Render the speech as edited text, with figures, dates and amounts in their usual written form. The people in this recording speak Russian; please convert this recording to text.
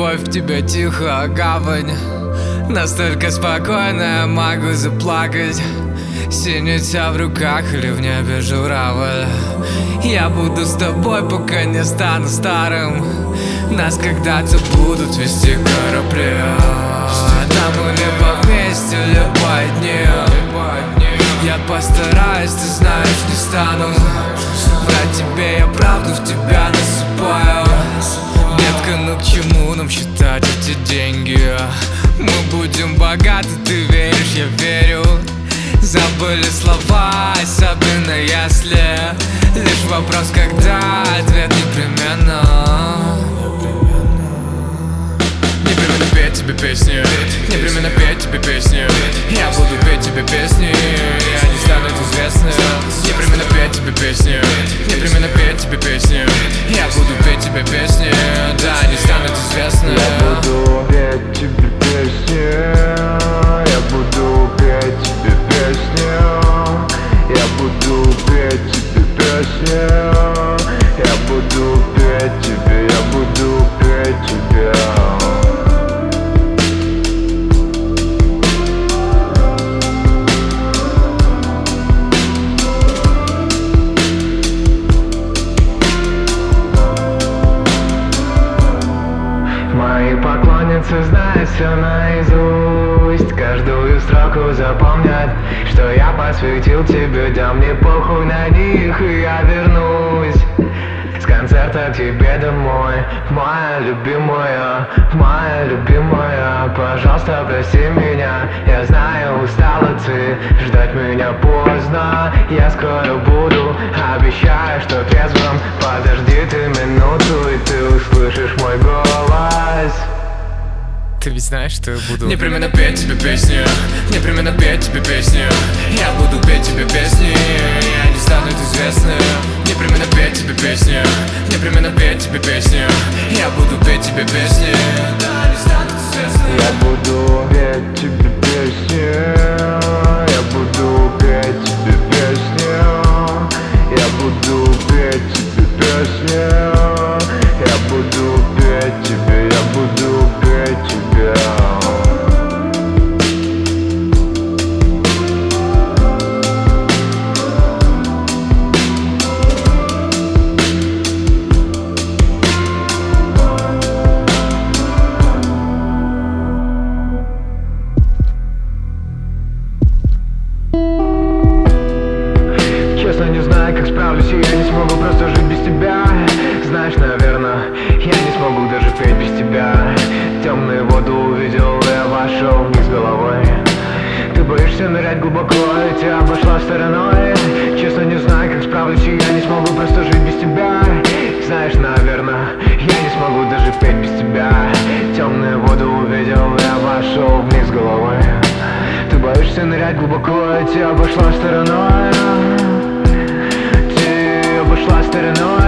любовь, в тебя тихая гавань. Настолько спокойно я могу заплакать. Синица в руках или в небе журавль. Я буду с тобой, пока не стану старым. Нас когда-то будут вести корабли. Там мы либо вместе, либо одни. Я постараюсь, ты знаешь, не стану врать тебе, я правду в тебя насыпаю. Детка, ну к чему нам считать эти деньги? Мы будем богаты, ты веришь, я верю. Забыли слова, особенно если лишь вопрос, когда, ответ непременно. Непременно петь тебе песни, непременно петь тебе песни. Я буду петь тебе песни, и они станут известны. Непременно петь тебе песни, непременно петь тебе песни. Я буду петь тебе песни, да, они станут известны. Я буду петь тебе песни, я буду петь тебе песни. Я буду петь тебе песни, я буду петь тебе, я буду петь тебе. Мои поклонницы знают все наизусть, каждую строку запомнят, что я посвятил тебе. Да мне похуй на них, и я вернусь с концерта к тебе домой. Моя любимая, моя любимая, пожалуйста, прости меня. Я знаю, устала ты, ждать меня поздно. Я скоро буду, обещаю, что трезвым. Подожди ты минуту, и ты услышишь мой голос. Ты ведь знаешь, что я буду непременно петь тебе песни, непременно петь тебе песни. Я буду петь тебе песни, и они станут известны. Непременно петь тебе песни, непременно петь тебе песни. Я буду петь тебе песни, да, они станут известны. Я буду петь тебе песни, я буду петь тебе песни. Я буду петь тебе песни, я буду петь тебе, я буду петь тебе. Честно не знаю, как справлюсь, и я не смогу просто жить без тебя. Знаешь, наверное, я не смогу даже петь без тебя. Темную воду увидел, я вошел вниз головой. Ты боишься нырять глубоко, и тебя обошла стороной. Честно не знаю, как справлюсь, и я не смогу просто жить без тебя. Знаешь, наверное, я не смогу даже петь без тебя. Темную воду увидел, я вошел вниз головой. Ты боишься нырять глубоко, и тебя обошла стороной. Ты обошла стороной.